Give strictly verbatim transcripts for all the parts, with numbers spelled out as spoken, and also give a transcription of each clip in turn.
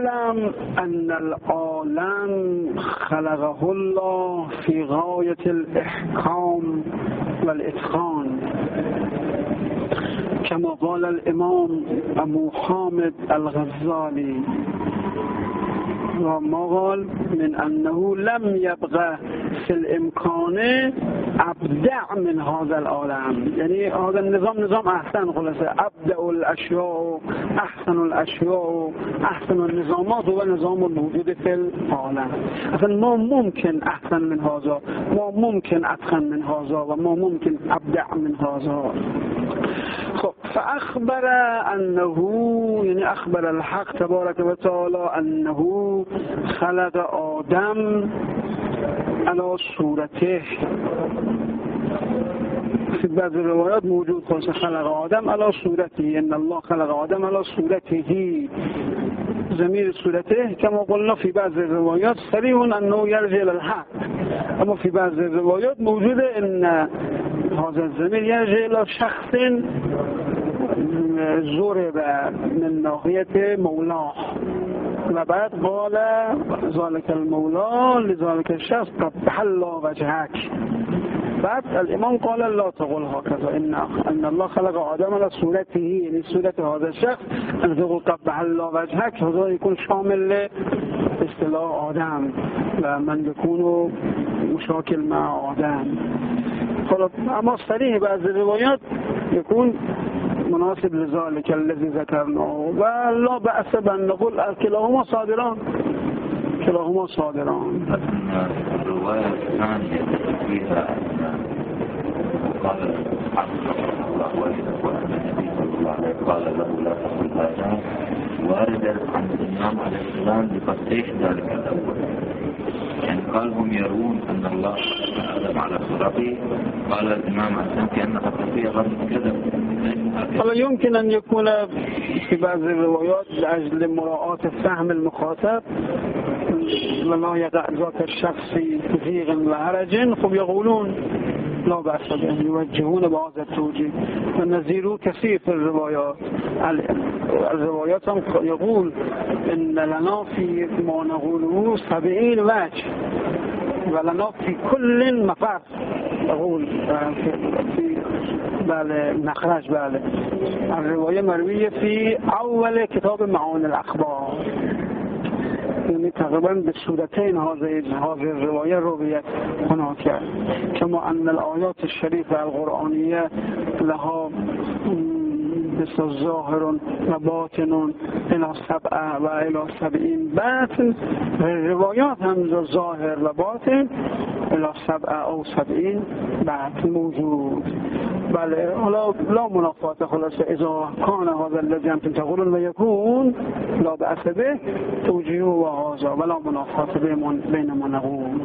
واعلم ان العالم خلقه الله في غایة الاحکام والاتقان كما قال الامام ابو حامد الغزالی و ما قال من انه لم يبقى في الامکان ابدع من هذا العالم، یعنی هذا النظام نظام احسن، خلاصه ابدع الاشیاء احسن الاشیاء احسن النظامات و نظام موجود في العالم. اصلا ما ممکن احسن من هذا، ما ممکن اتقن من هذا و ما ممکن ابدع من هذا. خب فاخبر انه، یعنی اخبر الحق تبارک و تعالی انه خلق آدم علی صورته. في بعض الروايات موجود خاصة خلق آدم على صورته، ان الله خلق آدم على صورته، ضمير صورته كما قلنا في بعض الروايات صريح انه يرجع الى الحق، اما في بعض الروايات موجودة ان هذا الضمير يرجع الى شخص ضرب من ناحية مولاه، و بعد قال ذلك المولى لذلك الشخص قبح الله وجهك. بعد الامام قال لا تقول هكذا، ان ان الله خلق آدم على صورته، یعنی صورت هذا الشخص، ان تقول قبح الله وجهك هذا يكون شامل اصطلاح آدم و من يكون مشاكل مع آدم. خلاص اما صریح بعض الروايات يكون مناسب لذلك الذي ذكرناه و لا بأس بأن نقول كلاهما صادران، كلاهما صادران. الرواية الثانية فيها قال الله وإن النبي صلى الله عليه وسلم قال له لا تقل هذا، وارد عن الإمام عليه السلام بفتح ذلك الأول، يعني قال هم يرون أن الله آدم على صورته، قال الإمام عليه كأن خطفية غير كذب. طبعا يمكن أن يكون في بعض الروايات لأجل مراعاة فهم المخاطب ولا يقع ذاك الشخص في ضيق وحرج، خب يقولون لا بأس به، يوجهون بهذا التوجيه. والنظير كثير في الروايات، الروايات هم يقول إن لنا في ما نقوله سبعين وجه ولنا في كل مفر، يقول في بله مخرج بله. الرواية مروية في أول كتاب معاني الأخبار، یعنی تقریبا به صورتین هذه الرواية رويت هناك، كما أن الآيات الشريفة القرآنية لها بس ظاهر و باطن الى سبعه و الى سبعین باطن، روایات هم ظاهر و باطن الى سبعه او سبعین باطن موجود. بله حالا لا منافات، خلاصه اذا كان هذا الذي انتم تقولون و يكون لا بأس به توجيه و هذا ولا منافات بين ما نقول.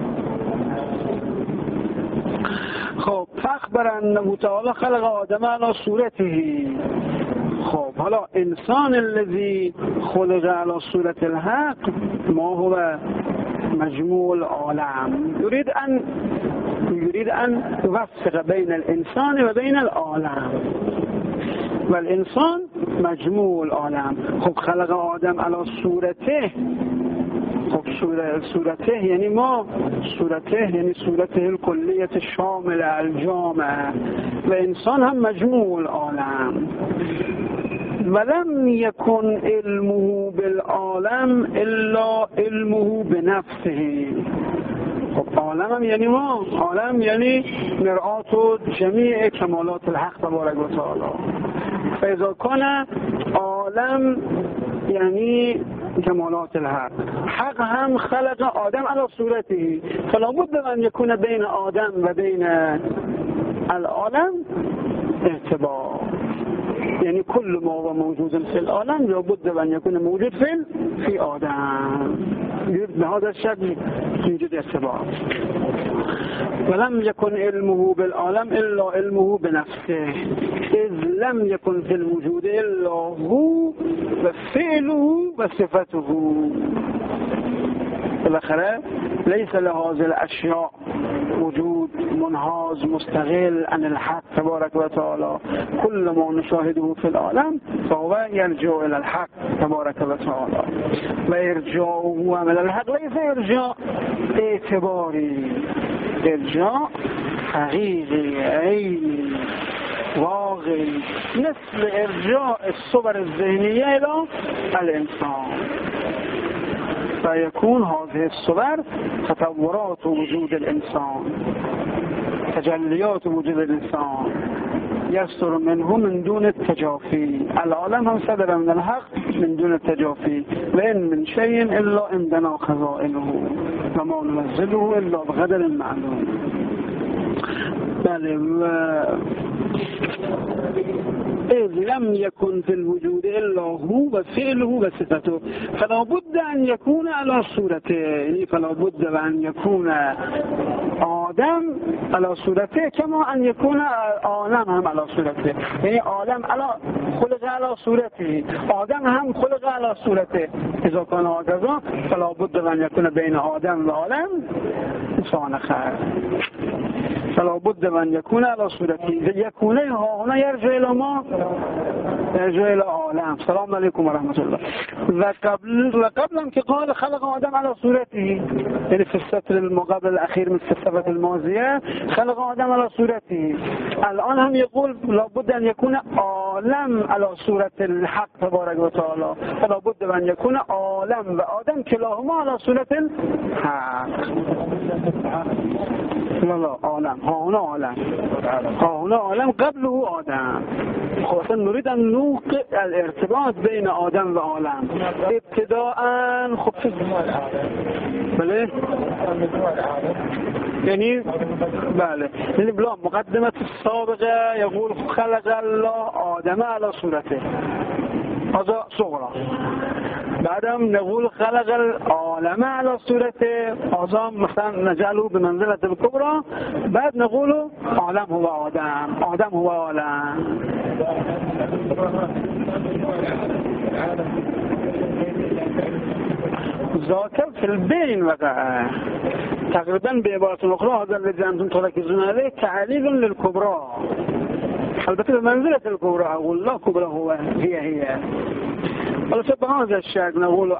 خب فاخبر انه تعالی خلق آدم على صورته. خب حالا انسان الذي خلق على صورة الحق ما هو مجموع العالم، يريد أن يريد أن يوفق بين الإنسان وبين العالم، والإنسان مجموع العالم. خب خلق آدم على صورته، خب صورته یعنی ما صورته یعنی صورته الکلیت شامل الجامع، و انسان هم مجموع العالم. ولم يكن علمه بالعالم الا علمه بنفسه. خب عالم هم یعنی ما، عالم یعنی مرآت جمیع کمالات الحق تبارک و تعالی. فاذا كان عالم یعنی كمالات الحق، حق هم خلق آدم على صورته، فلا بد أن يكون بين آدم وبين العالم ارتباط، يعني كل ما هو موجود في العالم لابد أن يكون موجود في في آدم، بهذا الشكل يوجد ارتباط. ولم يكن علمه بالعالم إلا علمه بنفسه، إذ لم يكن في الوجود إلا هو وفعله وصفته. بالاخره ليس لهذه الاشیاء وجود منحاز مستقل عن الحق تبارك وتعالى. كل ما نشاهده في العالم فهو يرجع الى الحق تبارك وتعالى، و ارجاعه من الحق ليس ارجاع اعتباری، ارجاع حقیقی عینی واقعی، مثل ارجاع الصور الذهنیه الى الانسان. فيكون هذه الصور تطورات وجود الإنسان، تجليات وجود الإنسان، يصدر منه من دون التجافي. العالم هم صدر من الحق من دون التجافي. وإن من شيء إلا عندنا خزائنه وما ننزله إلا بقدر معلوم. بله. و إذ لم يكن في الوجود إلا هو وفعله وصفته فلا بد أن يكون على صورته، يعني فلا بد أن يكون آدم على صورته كما أن يكون عالم هم على صورته. يعني عالم على خلق على صورته، آدم هم خلق على صورته. إذا كان هكذا فلا بد أن يكون بين آدم وعالم إنسان آخر، فلا بد أن يكون على صورته. يكون هنا يرجع إلى ما يرجع إلى عالم. السلام عليكم ورحمة الله. وقبل وقبل که قال خلق آدم على صورته، يعني في السطر المقابل الأخير من الصفة الماضية خلق آدم على صورته. الآن هم يقول لابد أن يكون عالم على صورة الحق تبارك وتعالى، فلا بد أن يكون عالم وآدم كلاهما على صورة الحق. لا لا عالم، ها هنا عالم، ها هنا عالم قبله آدم. خاصة نريد أن نوقع الارتباط بين آدم و عالم ابتداء. خب بله يعني بله يعني بلا مقدمة السابقة يقول خلق الله آدم على صورته، هذا صغرى. بعدم نقول خلق العالم على صورته، هذا مثلا نجعله بمنزلة الكبرى. بعد نقول عالم هو آدم، آدم هو عالم. ذاك في البين وقع تقريبا بعبارة أخرى. هذا الذي أنتم تركزون عليه تعليل للكبرى، البته بمنزلة الكبرى. أقول لا كبرى هو هي هي. ولكن بهذا الشكل نقول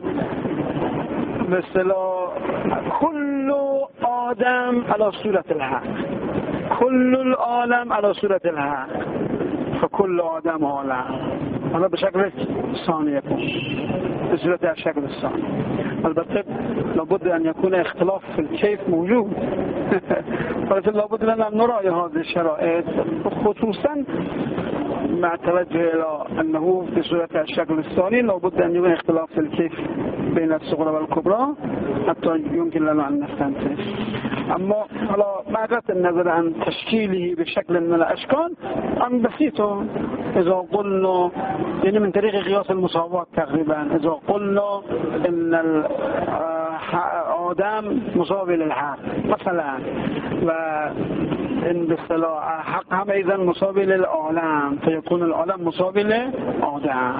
مثل كل آدم على صورة الحق، كل العالم على صورة الحق، فكل آدم عالم. هذا بشكل ثاني يكون بصورة الشكل الثاني. البته لابد أن يكون اختلاف في الكيف موجود. ولكن لابد أن نراعي هذه الشرائط، خصوصا مع توجه إلى أنه في صورة الشكل الثاني لابد أن يكون اختلاف في الكيف بين الصغرى والكبرى حتى يمكن لنا أن نستنتج. أما على بعد النظر عن تشكيله بشكل من الأشكال أم بسيطة. إذا قلنا يعني من طريق قياس المساواة تقريبا، إذا قلنا إن آدم مساوي للحق مثلا، وإن بالصلاة حق هم أيضا مساوي للعالم، فيكون العالم مساوي لآدم.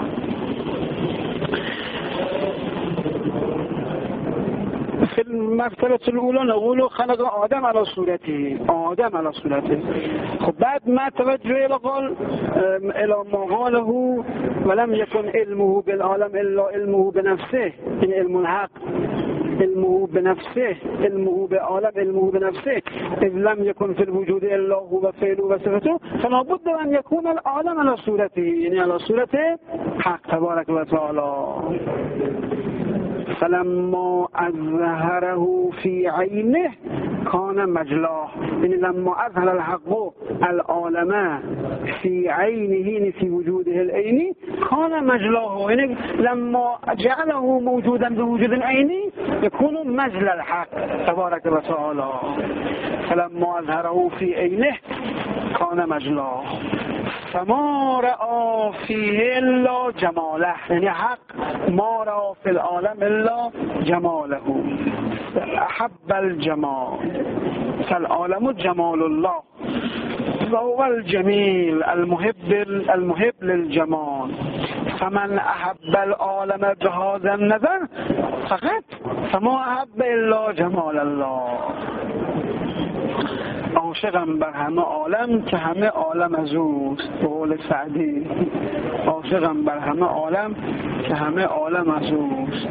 في المرتبة الأولى نقول خلق آدم على صورته، آدم على صورته. خب بعد ما توجه إلى قال إلى ما قاله ولم يكن علمه بالعالم إلا علمه بنفسه، يعني علم الحق علمه بنفسه، علمه بعالم علمه بنفسه. إذ لم يكن في الوجود إلا هو فعله وصفته، فلا بد أن يكون العالم على صورته، يعني على صورته حق تبارك وتعالى. فلما أظهره في عينه كان مجلاه، يعني لما أظهر الحق العالم في عينه في وجوده العيني كان مجلاه، يعني لما جعله موجودا بوجود عيني يكون مجلى الحق تبارك وتعالى. فلما أظهره في عينه كان مجلاه فما رأى فيه إلا جماله، يعني حق ما رأى في العالم إلا جماله. أحب الجمال فالعالم جمال الله، وهو الجميل المحب المحب للجمال. فمن أحب العالم بهذا النظر فقط فما احب الا جمال الله. عاشقم بر همه عالم که همه عالم از اوست. به قول سعدی عاشقم بر همه عالم که همه عالم از اوست.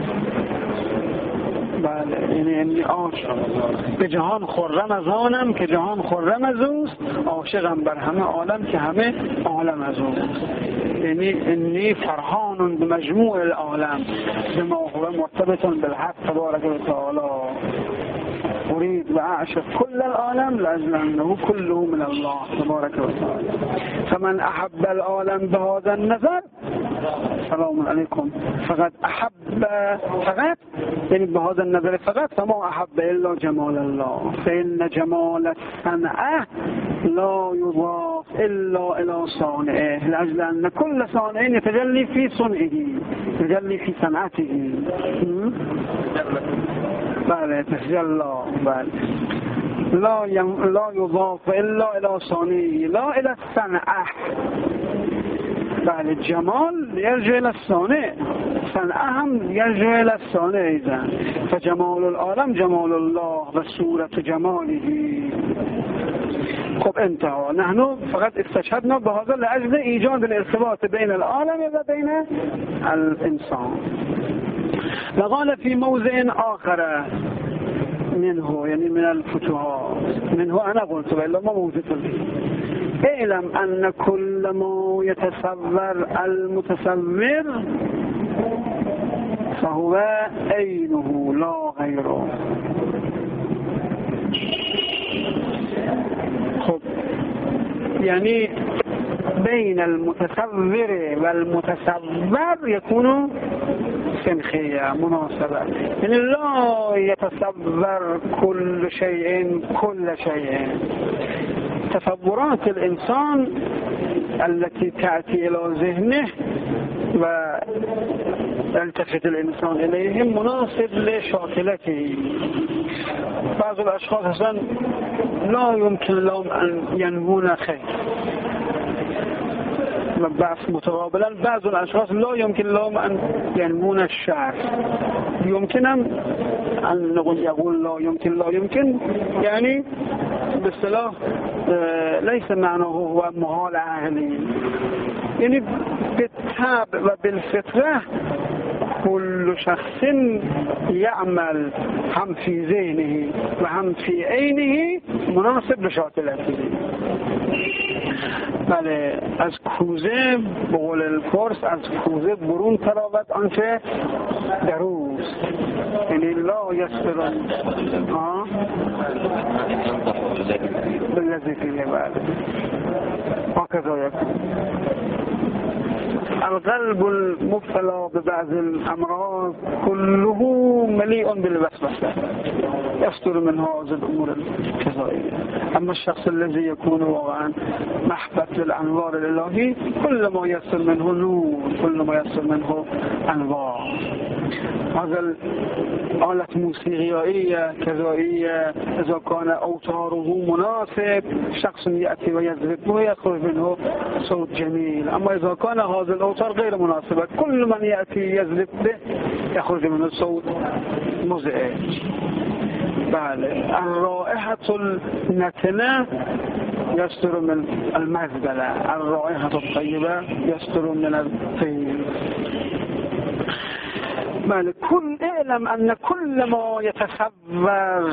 بله، یعنی یعنی عاشق به جهان خرم از آنم که جهان خرم از اوست. عاشقم بر همه عالم که همه عالم از اوست. یعنی انی فرحان بمجموع العالم بما هو مرتبط بالحق تبارک و تعالی. أريد وأعشق كل العالم لأجل أنه كله من الله تبارك وتعالى. فمن أحب العالم بهذا النظر سلام عليكم فقد أحب فقط يعني بهذا النظر فقط فما أحب إلا جمال الله. فإن جمال الصنعة لا يضاف إلا إلى صانعه لأجل أن كل صانع يتجلي في صنعه يتجلي في صنعته. بله تجلى بله لا ين... لا يضاف الا الى صانعه لا الى الصنعه. بله جمال يرجع الى الصانع، صنعه هم يرجع الى الصانع ايضا. فجمال العالم جمال الله و صورت جماله. خب انتهى. نحن فقط استشهدنا بهذا لأجل ایجاد الارتباط بين العالم و بين الانسان. وقال في موضع آخر منه يعني من الفتوحات منه أنا قلت وإلا ما موجود اعلم أن كل ما يتصور المتصور فهو عينه لا غيره. خب يعني بين المتصور والمتصور يكون سنخية مناسبة. يعني لا يتصور كل شيء كل شيء. تصورات الإنسان التي تأتي إلى ذهنه ويلتفت الإنسان إليهم مناسب لشاكلته. بعض الأشخاص أصلا لا يمكن لهم أن ينمون خير، بحث متقابلا بعض الاشخاص لا يمكن لهم ان ينمون الشر. يمكنهم ان نقول يقول لا يمكن لا يمكن يعني باصطلاح ليس معناه هو محال عقلی. يعني بالطبع و بالفطره كل شخص يعمل هم في ذهنه و هم في عينه مناسب لشاكلته. بله از کوزه به قول الفارس از کوزه برون تراود آنچه در اوست. یعنی لا یسترون ها بالذی فیه. بله هكذا يكون. القلب المبتلى ببعض الأمراض كله مليء بالوسوسة يصدر من هذه الأمور الكذائية. أما الشخص الذي يكون واقعا محبت للأنوار الإلهي كل ما يصدر منه نور كل ما يصدر منه أنوار. هذا الآلة موسيقية كذائية إذا كان أوتاره مناسب شخص يأتي ويذهب ويخرج منه صوت جميل. أما إذا كان هذا الأوتار غير مناسبة كل من يأتي يذهب به يخرج منه صوت مزعج. بله الرائحة النتنة يستر من المزبلة، الرائحة الطيبة يستر من الطيب. بله كل اعلم أن كل ما يتصور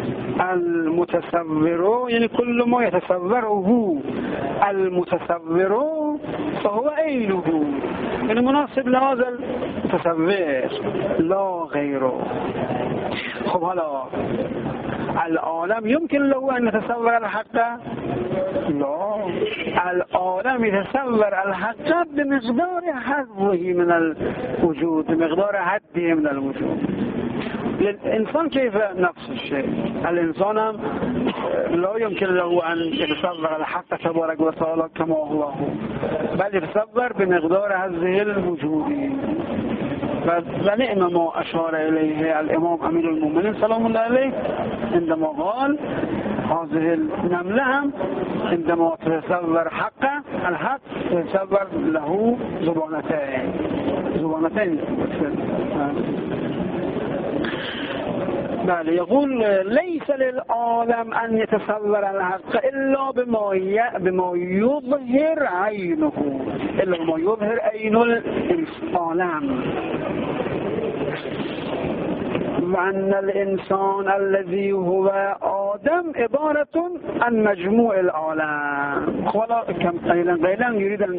المتصور يعني كل ما يتصوره المتصور فهو عينه يعني مناسب لهذا المتصور لا غيره. خب حالا العالم يمكن له أن يتصور الحق؟ لا، العالم يتصور الحق بمقدار حظه من الوجود بمقدار حده من الوجود. الإنسان كيف نفس الشيء. الإنسان لا يمكن له أن يتصور الحق تبارك وتعالى كما هو هو بل يتصور بمقدار هذه الوجود. ونعم ما أشار إليه الإمام أمير المؤمنين سلام الله عليه عندما قال هذه النملة عندما تتصور حقه الحق تتصور له زبانتين زبانتين بله يقول ليس للعالم أن يتصور الحق إلا بما بما يظهر عينه إلا بما يظهر عين العالم، وأن الإنسان الذي هو آدم عبارة عن مجموع العالم. ولا كم قيلا قيلا يريد أن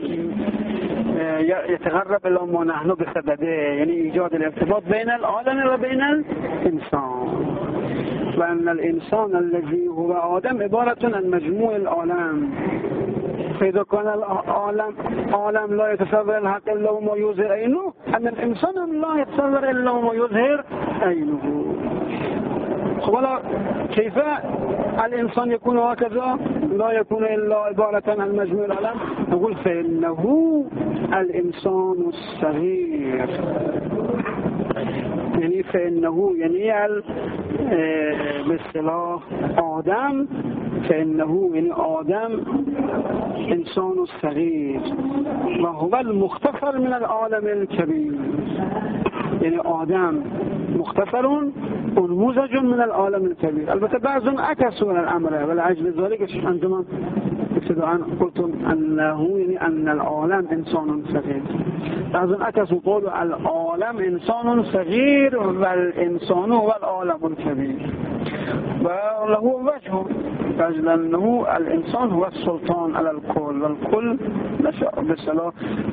يتغرب إلى ما نحن بصدده، يعني إيجاد الارتباط بين العالم وبين الإنسان. وأن الإنسان الذي هو آدم عبارة عن مجموع العالم، فإذا كان العالم عالم لا يتصور الحق إلا وما يظهر عينه، أن الإنسان لا يتصور إلا وما يظهر عينه. ولا كيف الإنسان يكون هكذا لا يكون إلا عبارة عن مجموع العالم؟ نقول فإنه الإنسان الصغير، يعني فإنه يعني باصطلاح آدم، فإنه يعني آدم إنسان الصغير وهو المختصر من العالم الكبير. يعني آدم مختصر ونموذج من العالم الكبير. البته بعضهم عكسوا الأمر، ولأجل ذلك عندما ابتداء قلتم أنه يعني أن العالم إنسان صغير، بعضهم عكسوا قولوا العالم إنسان صغير والإنسان هو العالم الكبير، وله وجه أجل أنه الإنسان هو السلطان على الكل، والكل بصلاح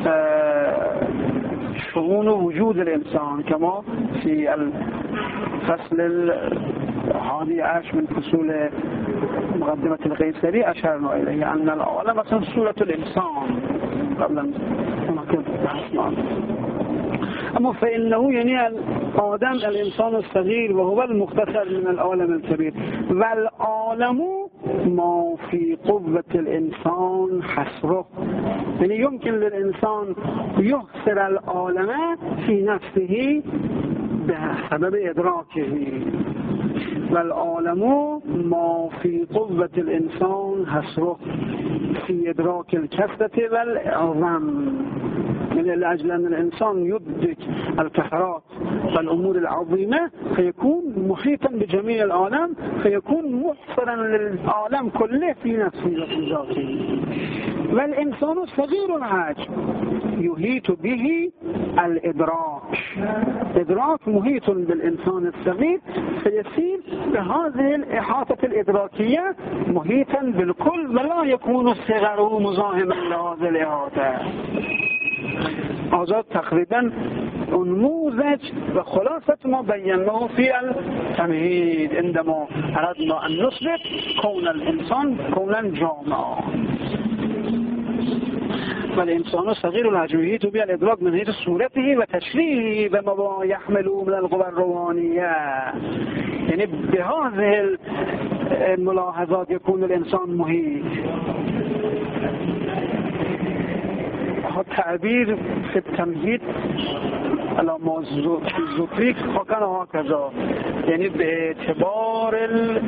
شؤون وجود الإنسان، كما في الفصل الحادي عشر من فصول مقدمة القيصري أشرنا إليه أن العالم أصلا صورة الإنسان قبل أن نكتب بحثنا. أما فإنه يعني آدم الإنسان الصغير وهو المختصر من العالم الكبير، والعالم ما في قوة الإنسان حصره، يعني يمكن للإنسان يحصر العالم في نفسه بسبب إدراكه، والعالم ما في قوة الإنسان حصره في إدراك الكثرة والعظم، من لأجل أن الإنسان يدرك الكثرات والأمور العظيمة فيكون محيطا بجميع العالم، فيكون محصرا للعالم كله في نفسه وفي ذاته. والإنسان صغير الحجم يحيط به الإدراك، إدراك محيط بالإنسان الصغير، فيصير بهذه الإحاطة الإدراكية محيطا بالكل، ولا يكون الصغر مزاحما لهذه الإحاطة. هذا تقريبا نموذج وخلاصة ما بيناه في التمهيد عندما أردنا أن نثبت كون الإنسان كونا جامعا. والإنسان صغير الحجم يحيط به الإدراك من حيث صورته وتشريحه بما يحمل من القوى الروحانية، يعني بهذه الملاحظات يكون الإنسان محيط. تعبير في التمهيد على موضوع الزوتريك فكان هكذا، يعني باعتبار ال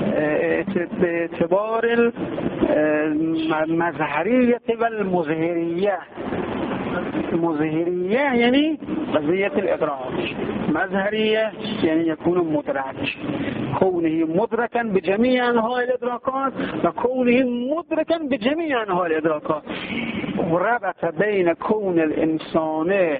باعتبار المظهرية والمظهرية. المظهرية يعني قضية الإدراك، مظهرية يعني يكون مدرك، كونه مدركا بجميع أنواع الإدراكات وكونه مدركا بجميع أنواع الإدراكات، وربط بين كون الإنسان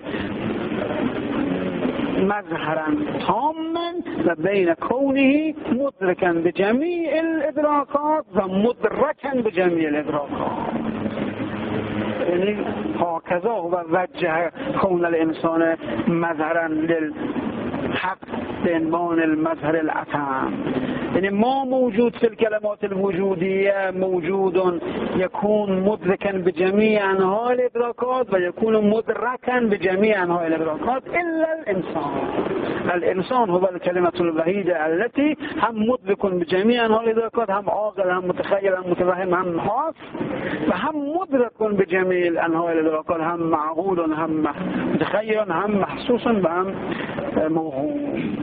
مظهرا تاما وبين كونه مدركا بجميع الإدراكات ومدركا بجميع الإدراكات. يعني هكذا هو وجه كون الإنسان مظهرا للحق بعنوان المظهر الأتم. يعني ما موجود في الكلمات الوجودية موجود يكون مدركا بجميع أنواع الإدراكات ويكون مدركا بجميع أنواع الإدراكات إلا الإنسان. الإنسان هو الكلمة الوحيدة التي هم مدرك بجميع أنواع الإدراكات، هم عاقل هم متخيل هم متفهم هم حاس، وهم مدرك بجميع أنواع الإدراكات، هم معقول هم متخيل هم محسوس وهم موهوم.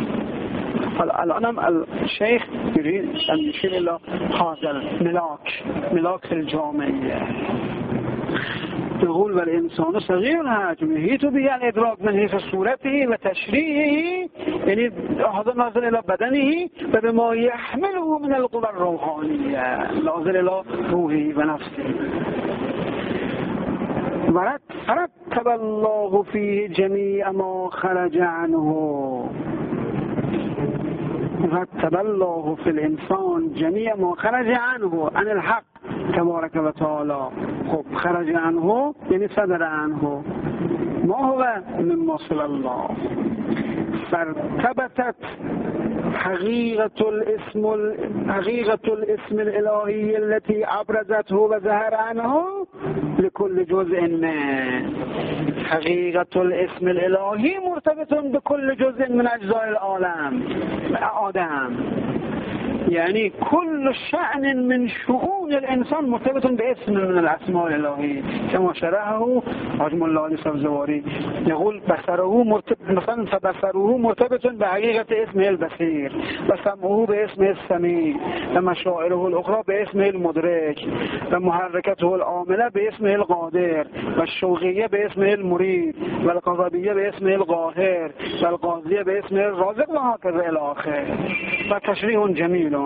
الآن الشيخ يريد أن يشير إلى هذا الملاك، ملاك الجامعية. يقول والإنسان صغير الحجم يحيط به الإدراك من حيث صورته وتشريعه، يعني هذا ناظر إلى بدنه وبما يحمله من القوى الروحانية ناظر إلى روحه ونفسه. فرتب الله فيه جميع ما خرج عنه. رتب الله في الإنسان جميع ما خرج عنه عن الحق تبارك وتعالى. خب خرج عنه يعني صدر عنه. ما هو مما صل الله؟ فارتبطت حقيقة الاسم حقيقة الاسم الإلهي التي أبرزته وظهر عنه لكل جزء منه. حقيقة الاسم الإلهي مرتبط بكل جزء من أجزاء العالم آدم، يعني كل شأن من شؤون الإنسان مرتبط باسم من الأسماء الإلهية كما شرحه حجم الله علي سبزواري. يقول بصره مرتبط مثلا فبصره مرتبط بحقيقة اسمه البصير، وسمعه باسمه السميع، ومشاعره الأخرى باسمه المدرك، ومحركته العاملة باسمه القادر، والشوقية باسمه المريد، والغضبية باسمه القاهر، والقاضية باسمه الرازق، وهكذا إلى آخره. وتشريح جميل.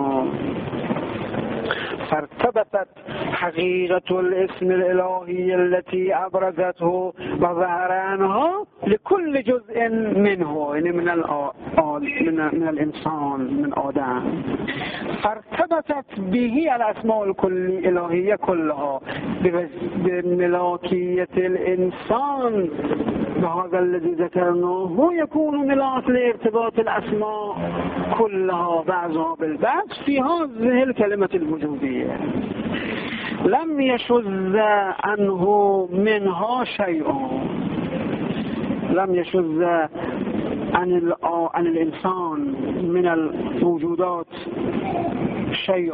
فارتبطت حقيقة الاسم الإلهي التي أبرزته وظهر عنها لكل جزء منه، يعني من من الإنسان من آدم. فارتبطت به الأسماء الإلهية كلها بملاكية الإنسان، وهذا الذي ذكرناه يكون ملاك لارتباط الأسماء كلها بعضها بالبعض في هذه الكلمة الوجودية. لم يشذ عنه منها شيء، لم يشذ عن عن الإنسان من الموجودات شيء.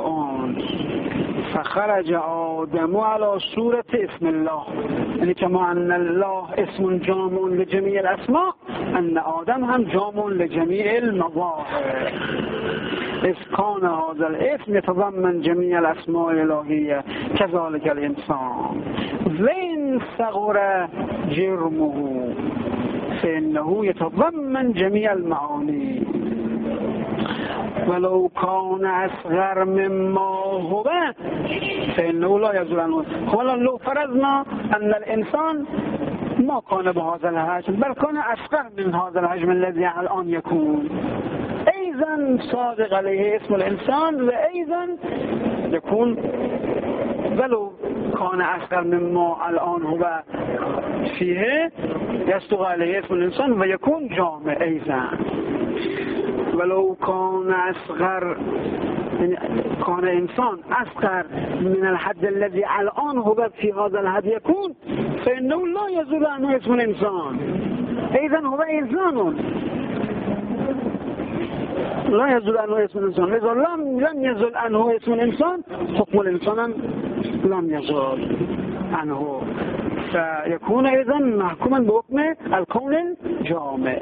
فخرج آدم على صورة اسم الله، يعني كما أن الله اسم جامع لجميع الأسماء، أن آدم هم جامع لجميع المظاهر. إذ كان هذا الاسم يتضمن جميع الأسماء الإلهية كذلك الإنسان. وإن صغر جرمه فإنه يتضمن جميع المعاني ولو كان أصغر مما هو فإنه لا يزول عنه. ولو لو فرضنا أن الإنسان ما كان بهذا الحجم بل كان أصغر من هذا الحجم الذي الآن يكون، أيضا صادق عليه اسم الإنسان، وأيضا يكون ولو كان أصغر مما الآن هو فيه يصدق عليه اسم الإنسان ويكون جامع أيضا. ولو كان أصغر كان إنسان أصغر من الحد الذي الآن هو في هذا الحد يكون فإنه لا يزول عنه اسم الإنسان، إذن هو إنسان لا يزول عنه اسم الإنسان. إذا لم لم يزول عنه اسم الإنسان حكم الإنسان لم يزول عنه، فيكون إذن محكوما بحكم الكون الجامع.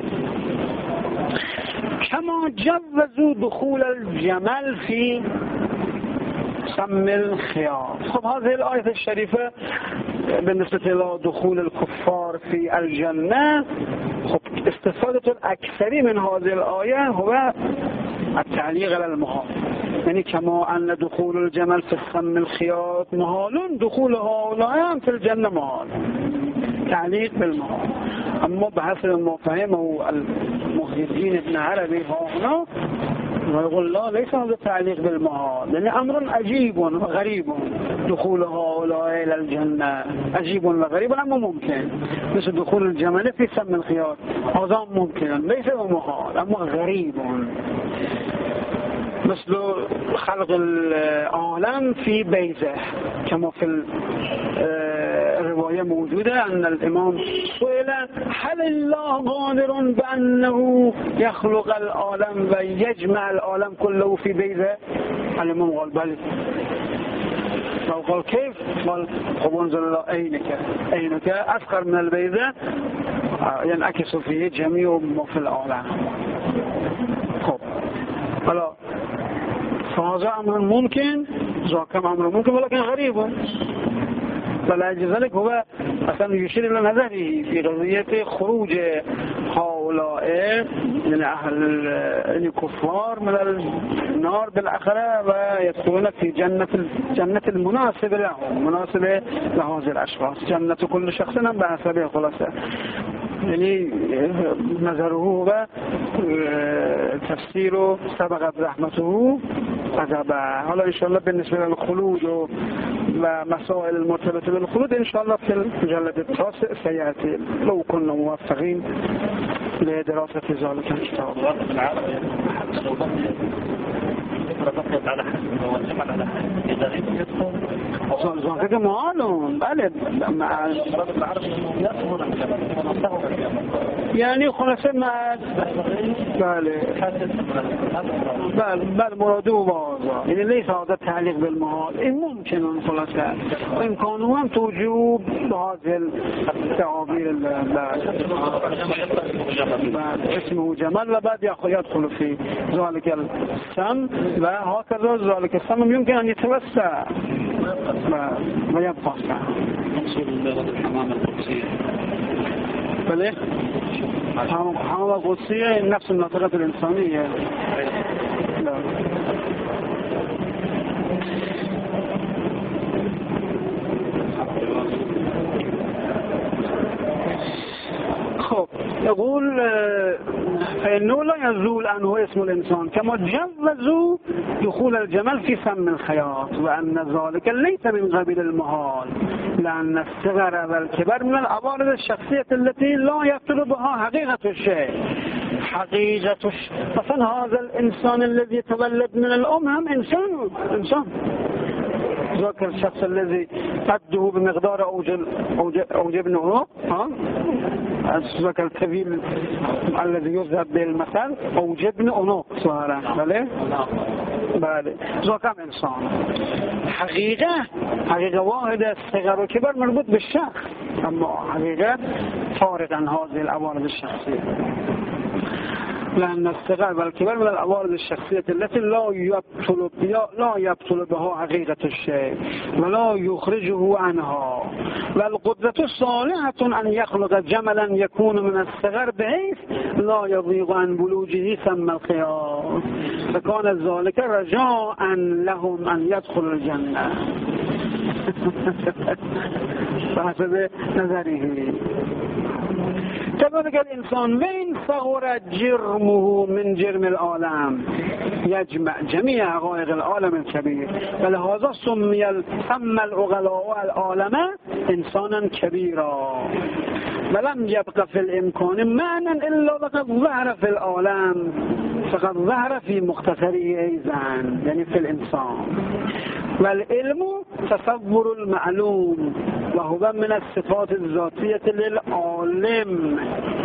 كما جوزوا دخول الجمل في سم الخيار. خب هذه الآية الشريفة بالنسبة إلى دخول الكفار في الجنة، خب استفادة الأكثر من هذه الآية هو التعليق على المحال، يعني كما أن دخول الجمل في سم الخيار محال، دخول هؤلاء في الجنة محال، تعليق بالمحال. أما بحسب ما فهمه المخرجين ابن عربي هنا ويقول لا ليس هذا تعليق بالمحال، لأن أمر عجيب وغريب دخول هؤلاء إلى الجنة، عجيب وغريب أما ممكن، مثل دخول الجمل في سم الخيار هذا ممكن ليس بمحال أما غريب، مثل خلق العالم في بيزة كما في الرواية موجودة أن الإمام سئل هل الله قادر بأنه يخلق العالم ويجمع العالم كله في بيزة؟ الإمام قال بلى. قال كيف؟ قال خب انزل الله أينك أينك أصغر من البيزة ينعكس فيه جميع ما في العالم. خب هلا فهذا أمر ممكن، ذاك أمر ممكن ولكن غريب. فلذلك هو اصلا يشير الى نظره في قضيه خروج هؤلاء يعني اهل الكفار من النار بالاخره ويدخلون في جنه الجنه المناسبه لهم، مناسبه لهذه الاشخاص، جنه كل شخص بحسب خلاصه. يعني نظره هو تفسير سبقت رحمته عذابه. حالا انشاءالله بالنسبه للخلود و مسائل المرتبطه بالخلود انشاءالله في المجلد التاسع سياتي لو كنا موفقين لدراسه ذلك الكتاب. ربطت على حسب والجمل على حسب إذا يدخل زوجة معلوم بله مع ربط العرب يصبر يعني خلاصة مع بله بله بله مراده واضح يعني ليس هذا تعليق بالمحال. إن ممكن خلاصة وإمكانه هم توجب بهذه التعابير اسمه جمل وبعد يدخل في ذلك السم وهكذا ذلك السم يمكن أن يتوسع ويبقى الحمام القدسية بليه الحمام القدسية نفس الناطقة الإنسانية. لا خب يقول فإنه لا يزول عنه اسم الإنسان كما جوزوا دخول الجمل في فم الخياط، وأن ذلك ليس من قبيل المحال لأن الصغر والكبر من العوارض الشخصية التي لا يبطل بها حقيقة الشيء. حقيقة الشيء مثلا هذا الإنسان الذي يتولد من الأم هم إنسان إنسان ذاك الشخص الذي قده بمقدار أوجب أوجبنه ها ذاك الكبير الذي يذهب بالمثل أوجبن أنوق صهرا بله بله ذاك هم إنسان. حقيقة حقيقة واحدة الصغر والكبر مربوط بالشخص، أما حقيقة فارغ عن هذه العوارض الشخصية. لأن الصغر والكبر من العوارض الشخصية التي لا يبطل لا يبطل بها حقيقة الشيء ولا يخرجه عنها. والقدرة صالحة أن يخلق جملا يكون من الصغر بحيث لا يضيق عن بلوغه ثم الخيار، فكان ذلك رجاء لهم أن يدخلوا الجنة بحسب نظره. كذلك الإنسان وين صغر جرمه من جرم العالم يجمع جميع حقائق العالم الكبير، ولهذا سمي سمى العقلاء العالم إنسانا كبيرا. ولم يبقى في الإمكان معنى إلا لقد ظهر في العالم، فقد ظهر في مختصره أيضا يعني في الإنسان. والعلم تصور المعلوم وهو من الصفات الذاتية للعالم،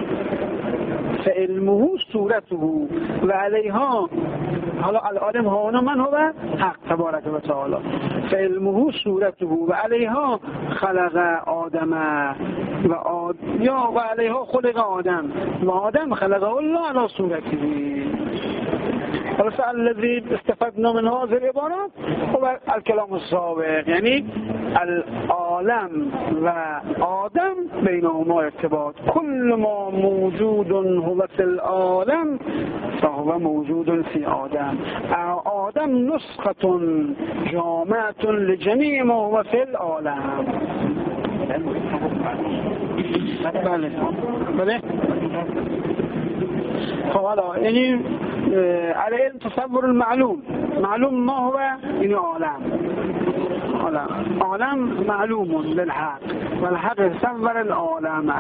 فعلمه صورته وعليها حالا العالم هنا من هو حق تبارك و تعالى، فعلمه صورته وعليها خلق آدم و آد... یا وعليها خلق آدم و آدم خلقه الله على صورته. فلسا الذي استفدنا من هذه العبارات هو الكلام السابق، يعني العالم وآدم بينهما ارتباط. كل ما موجود هو في العالم فهو موجود في آدم. آدم نسخة جامعة لجميع ما هو في العالم. بله بله فوالا يعني على علم تصور المعلوم. معلوم ما هو يعني عالم عالم عالم معلوم للحق، والحق يتصور العالم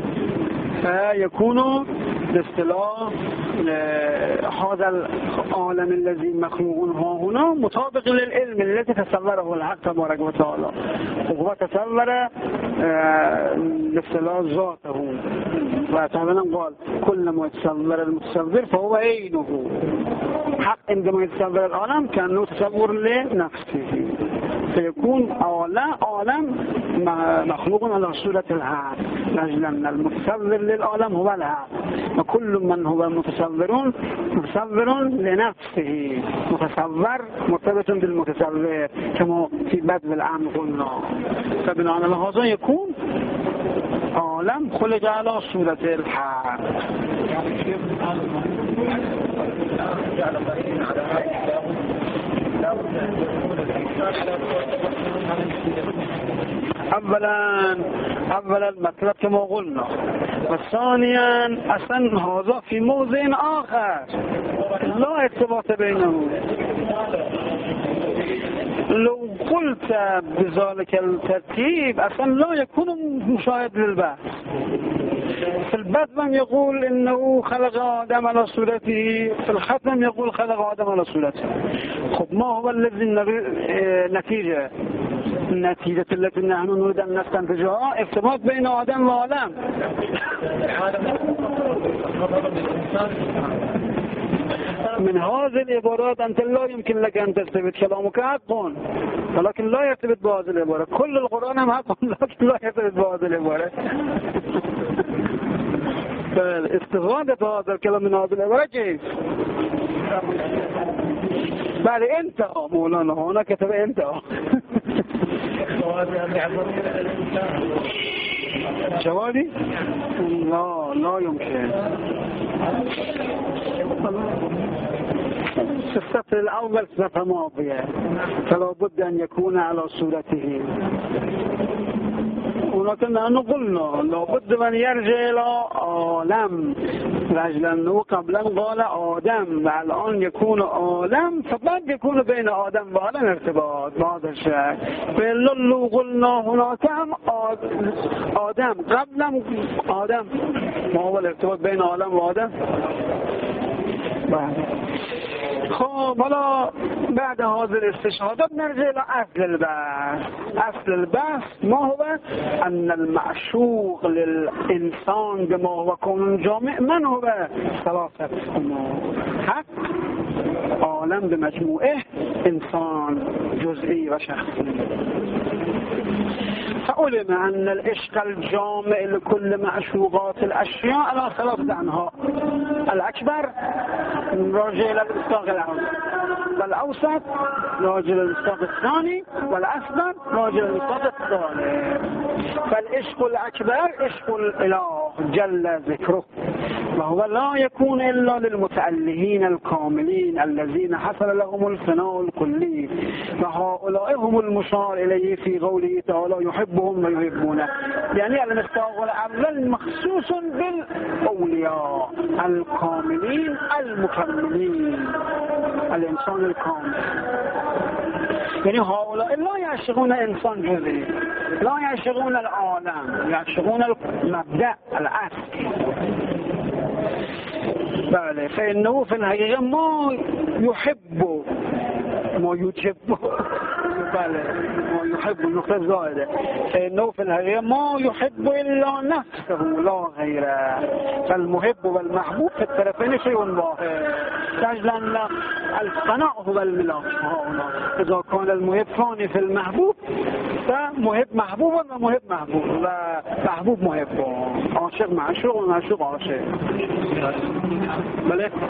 فيكون باصطلاح هذا العالم الذي مخلوق ها هنا مطابق للعلم الذي تصوره الحق تبارك وتعالى، وهو تصور باصطلاح ذاته. وتعالى قال كل ما يتصور المتصور فهو عينه. حق عندما يتصور العالم كأنه تصور لنفسه. فيكون عالم عالم مخلوق على صورة الحق، لأن المتصور للعالم هو الحق، وكل من هو متصور متصور لنفسه، متصور مرتبط بالمتصور كما في بدء الأمر قلنا. فبناء على هذا يكون عالم خلق على صورة الحق. اولا اولا المطلب كما قلنا، وثانيا اصلا هذا في موضع آخر لا ارتباط بينه. لو قلت بذلك الترتيب اصلا لا يكون مشاهد للبحث. في البدء يقول انه خلق آدم على صورته، في الختم يقول خلق آدم على صورته. خب ما هو الذي نتيجة النتيجة التي نحن نريد أن نستنتجها؟ ارتباط بين آدم وآدم. من هذه العبارات أنت لا يمكن لك أن تثبت كلامك حق، ولكن لا يرتبط بهذه العبارة. كل القرآن هم حق لكن لا يرتبط بهذه العبارة. فالاستفادة هذا الكلام من هذه العبارة كيف؟ بل انت مولانا هنا كتب انت جوابي لا لا يمكن. السطر الأول سطر ماضية، فلا بد أن يكون على صورته. ولكن نحن قلنا لابد من يرجع إلى عالم، لأجل أنه قبلا قال آدم والآن يكون عالم، فبعد يكون بين آدم وعالم ارتباط بهذا الشيء. فإلا لو قلنا هناك هم آدم قبلا آدم، ما هو الارتباط بين عالم وآدم؟ خب حالا بعد هذه الاستشهادات نرجع إلى أصل البحث. أصل البحث ما هو؟ أن المعشوق للإنسان بما هو كون جامع من هو؟ ثلاثة أمور: حق، عالم بمجموعه، إنسان جزئي وشخصي. فعلم أن العشق الجامع لكل معشوقات الأشياء على ثلاثة أنواع: الأكبر راجع إلى الإصداق الأول، والأوسط راجع إلى الإصداق الثاني، والأصغر راجع إلى الإصداق الثالث. فالعشق الأكبر عشق الإله جل ذكره، وهو لا يكون إلا للمتألهين الكاملين الذين حصل لهم الفناء الكلي، وهؤلاء هم المشار إليه في قوله تعالى يحبهم ويحبونه. يعني المصداق الأول مخصوص بالأولياء الكاملين المكملين، الإنسان الكامل. يعني هؤلاء لا يعشقون إنسان جزئي، لا يعشقون العالم، يعشقون المبدأ الأصل. بله، فإنه في الحقيقة ما يحب ما يجب بله ما يحب النقطة زائدة، فإنه في الحقيقة ما يحب إلا نفسه لا غيره. فالمحب والمحبوب في الطرفين شيء واحد، لأجل أن الفناء هو الملاك. إذا كان المحب فاني في المحبوب فمحب محبوب ومحب محبوب ومحبوب محب، عاشق معشوق ومعشوق عاشق. بله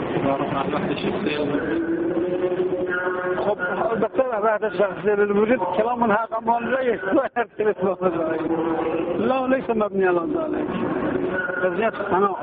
خب البته بعد الشخصية للوجود كلام الحق أمال ليس لا يرتبط بهذا، لا ليس مبني على ذلك. قضية الصناعة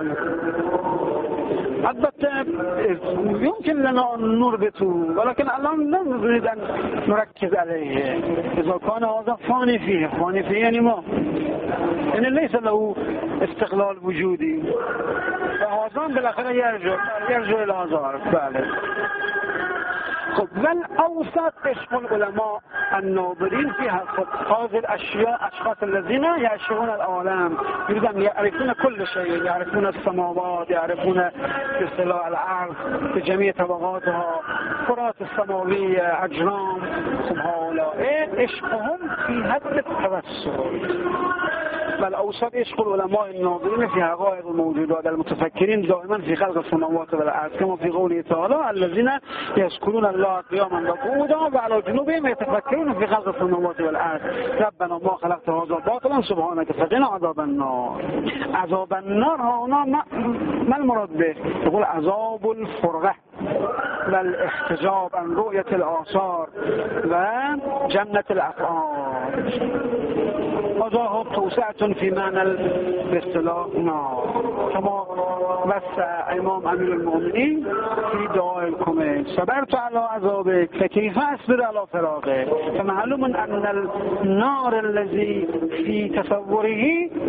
البته يمكن لنا أن نربطه، ولكن الآن لا نريد أن نركز عليه. إذا كان هذا فاني فيه، فاني فيه يعني ما يعني ليس له استقلال وجودي، فهذا بالآخر يرجع يرجع إلى هذا. بله خب والأوسط عشق العلماء الناظرين فيها. خب هذه الأشياء أشخاص الذين يعشقون العالم، يريدون يعرفون كل شيء، يعرفون السماوات، يعرفون اصطلاح الأرض بجميع طبقاتها، كرات السماوية، أجرام. خب هؤلاء عشقهم في حد التوسل. بل اوسط عشق العلماء الناظرين في حقائق الموجودات المتفكرين دائما في خلق السماوات والارض كما في قوله تعالى الذين يذكرون الله قياما وقعودا وعلى جنوبهم يتفكرون في خلق السماوات والارض ربنا ما خلقت هذا باطلا سبحانك فقنا عذاب النار. عذاب النار هنا ما المراد به؟ يقول عذاب الفرقة والاحتجاب عن رؤية الآثار وجنة الأفعال. هذا هو توسعة في معنى الاصطلاح نار كما وسع امام امیر المؤمنین في دعاء الكمل صبرت على عذابك فكيف اصبر على فراقك. فمعلوم ان النار الذي في تصوره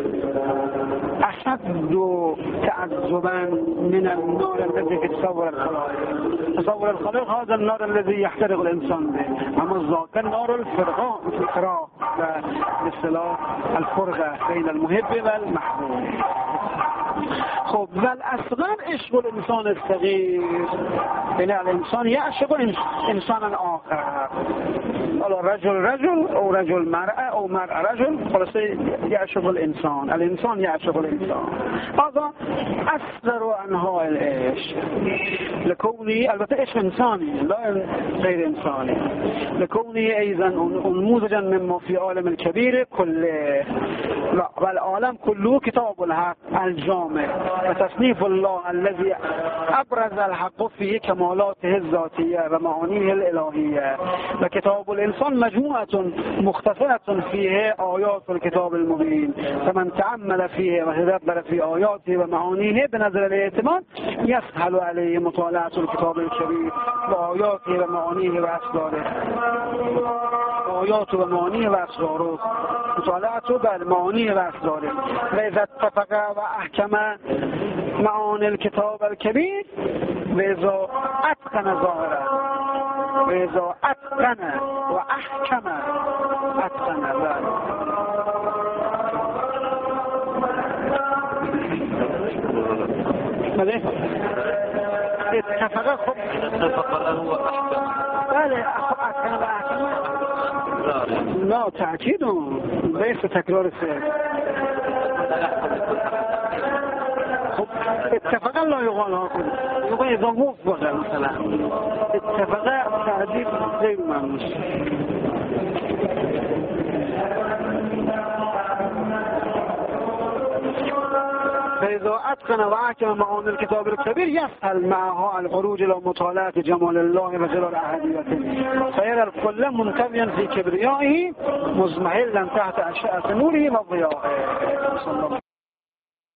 اشد تعذبا من النار الذي في تصور الخلائق. تصور الخلائق هذا النار الذي يحترق الانسان به، اما ذاك النار الفرقاء الفراق باصطلاح الفرقه بين المحب والمحبوب. خب والاصغر عشق الانسان الصغير، یعنی الانسان یعشق انسانا آخر، حالا رجل رجل او رجل مرأة او مرأة رجل، خلاصه یعشق الانسان، الانسان یعشق الانسان. هذا اصغر انواع العشق لكونی، البته عشق انسانی لا غیر انسانی، لكونی ایضا انموذجا مما في عالم الكبير كله والعالم كله كتاب الحق الجامع وتصنيف الله الذي ابرز الحق فيه كمالاته الذاتيه ومعانيه الالهيه. وكتاب الانسان مجموعه مختصره فيه آيات الكتاب المبين، فمن تأمل فيه وتدبر في آياته ومعانيه بنظر الاعتماد يسهل عليه مطالعه الكتاب الكبير وآياته ومعانيه واسراره. آيات ومعانيه واسراره مطالعه بر معانيه واسراره. واذا اتفق واحكم معاني الكتاب الكبير واذا اتقن ظاهره واذا اتقن واحكم اتقن ذلك اتفق خب اتفق له واحكم بله اتقن واحكم لا تأكيد ليس تكرار السيد. اتفاقا لا يقال هاكم يقول إذا موفق مثلا اتفاقا تعديد غير معنوس. فإذا أتقن وأحكم معاني الكتاب الكبير يسهل معها الخروج إلى مطالعة جمال الله وجلال أحديته، فيرى الكل منتبيا في كبريائه مزمحلا تحت أشعة نوره وضيائه.